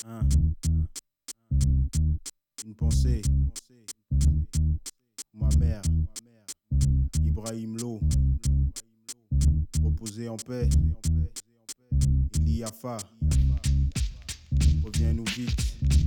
Hein. Une pensée. Ma mère, Ibrahim Lo, reposez en paix. Iliafa, reviens-nous vite.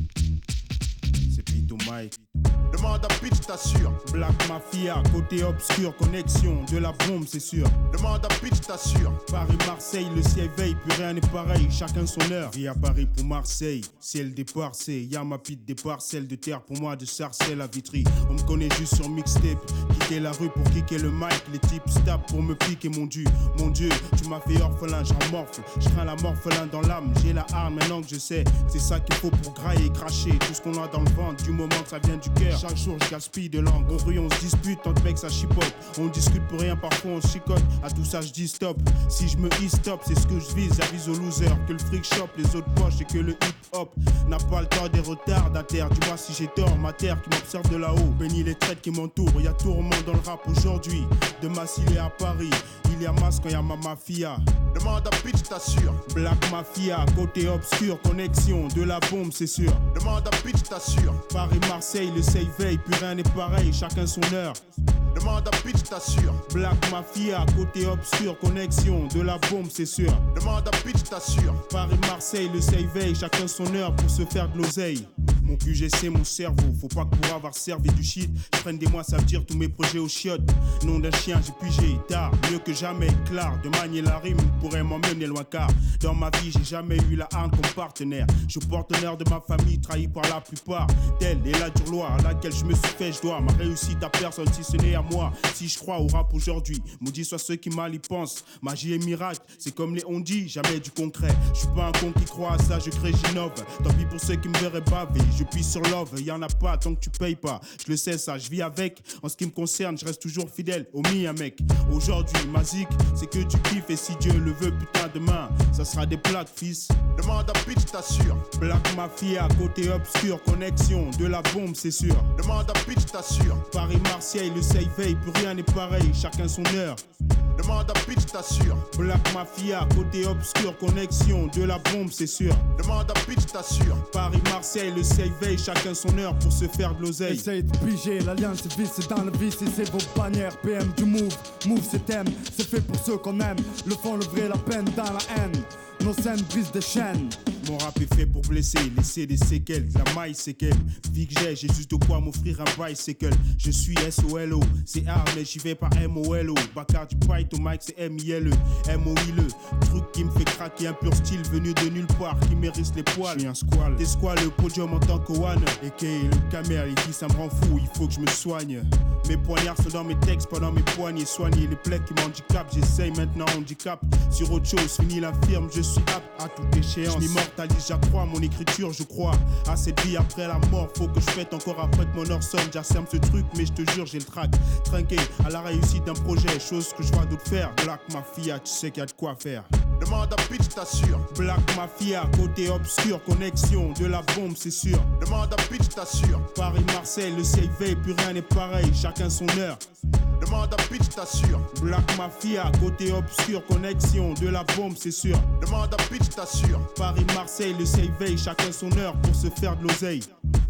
C'est Pito Mike. Demande à Pitch, t'assure. Black Mafia, côté obscur, connexion de la bombe, c'est sûr. Demande à Pitch, t'assure. Paris-Marseille, le ciel veille, plus rien n'est pareil, chacun son heure. Vie à Paris pour Marseille, ciel départ, c'est y'a ma pite des parcelles de terre pour moi de Sarcelles à Vitry. On me connaît juste sur mixtape, quitter la rue pour kicker le mic, les types tapent pour me piquer mon dieu. Mon dieu, tu m'as fait orphelin, j'en morfle, je crains la morphelin dans l'âme, j'ai la arme maintenant que je sais, c'est ça qu'il faut pour grailler et cracher tout ce qu'on a dans le ventre, du moment que ça vient du cœur. Chaque jour je gaspille de langue, en rue on se dispute, tant de mecs ça chipote. On discute pour rien, parfois on se chicote. À tout ça je dis stop, si je me hisse stop, c'est ce que je vise. J'avise aux losers que le fric chope les autres poches et que le hip hop n'a pas le temps des retardataires. Dis-moi si j'ai tort, ma terre qui m'observe de là-haut. Bénis les traites qui m'entourent, y'a tourment dans le rap aujourd'hui. De Massy il est à Paris, il y a Mas quand y'a ma mafia. Demande à Pitch, t'assure. Black Mafia, côté obscur, connexion de la bombe c'est sûr. Demande à Pitch, t'assure. Paris-Marseille, le seuil veille, plus rien n'est pareil, chacun son heure. Demande à Pitch, t'assure. Black Mafia, côté obscur, connexion de la bombe c'est sûr. Demande à Pitch, t'assure. Paris-Marseille, le seuil veille, chacun son heure pour se faire de l'oseille. Mon QGC, mon cerveau, faut pas que pour avoir servi du shit, je prenne des mois, ça veut dire tous mes projets aux chiottes. Nom d'un chien, j'ai pigé tard, mieux que jamais, clair. De manier la rime pourrait m'emmener loin car dans ma vie, j'ai jamais eu la harne comme partenaire. Je porte l'honneur de ma famille, trahi par la plupart. Telle est la dure loi à laquelle je me suis fait, je dois ma réussite à personne si ce n'est à moi. Si je crois au rap aujourd'hui, maudit soit ceux qui mal y pensent. Magie et miracle, c'est comme les on dit, jamais du concret. Je suis pas un con qui croit à ça, je crée, j'innove. Tant pis pour ceux qui me verraient baver. Je pisse sur love, y'en a pas tant que tu payes pas. Je le sais ça, je vis avec. En ce qui me concerne, je reste toujours fidèle au mien mec. Aujourd'hui, ma zik, c'est que tu kiffes et si Dieu le veut, putain demain, ça sera des plaques fils. Demande à Pitch, t'assure. Black Mafia, côté obscur, connexion de la bombe c'est sûr. Demande à Pitch, t'assure. Paris-Marseille, le seuil veille, plus rien n'est pareil, chacun son heure. Demande à Pitch, t'assure. Black Mafia, côté obscur, connexion de la bombe c'est sûr. Demande à Pitch, t'assure. Paris-Marseille, le seuil veille, chacun son heure pour se faire de l'oseille. Essaye de piger, l'alliance est visse dans le vice et c'est vos bannières. PM du move, move c'est thème, c'est fait pour ceux qu'on aime. Le fond, le vrai, la peine dans la haine. Nos scènes brisent des chaînes. Mon rap est fait pour blesser, laisser des séquelles. La maille c'est qu'elle, vie que j'ai juste de quoi m'offrir un bicycle. Je suis SOLO, c'est hard mais j'y vais pas MOLO. Bacard du Python, Mike c'est MILE, MOILE. Truc qui me fait craquer, un pur style venu de nulle part, qui mérite les poils. Je suis un squal, t'es squal le podium en tant que one. Et que le camère, il dit ça me rend fou, il faut que je me soigne. Mes poignards sont dans mes textes, pas dans mes poignets. Soigner les plaies qui m'handicapent, j'essaye maintenant handicap. Sur autre chose, fini l'infirme, je suis apte à toute échéance. Je m'immortalise, j'accrois mon écriture, je crois à cette vie après la mort. Faut que je fête encore après que mon heure sonne. J'asserme ce truc, mais je te jure, j'ai le trac. Trinqué à la réussite d'un projet, chose que je vois d'autres faire. Black Mafia, tu sais qu'il y a de quoi faire. Demande à Pitch, t'assure. Black Mafia, côté obscur, connexion de la bombe, c'est sûr. Demande à Pitch, t'assure. Paris-Marseille, le ciel veille, plus rien n'est pareil, chacun son heure. Demande à Pitch, t'assure. Black Mafia, côté obscur, connexion de la bombe, c'est sûr. Demande à Pitch, t'assure. Paris-Marseille, le ciel veille, chacun son heure pour se faire de l'oseille.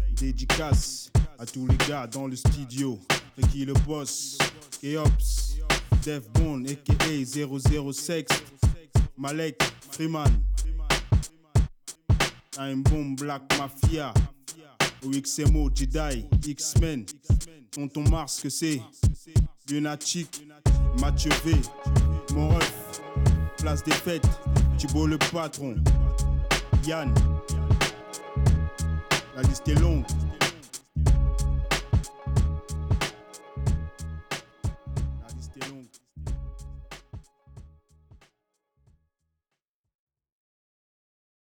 Dédicace à tous les gars dans le studio. Ricky le boss, Keops, Def Bond, a.k.a. 006, Malek, Freeman, Time Bomb, Black Mafia, OXMO, Jedi, X-Men, Tonton Mars que c'est, Lunatic, Mathieu V, mon ref, Place des Fêtes, Thibaut le patron, Yann, la liste est longue.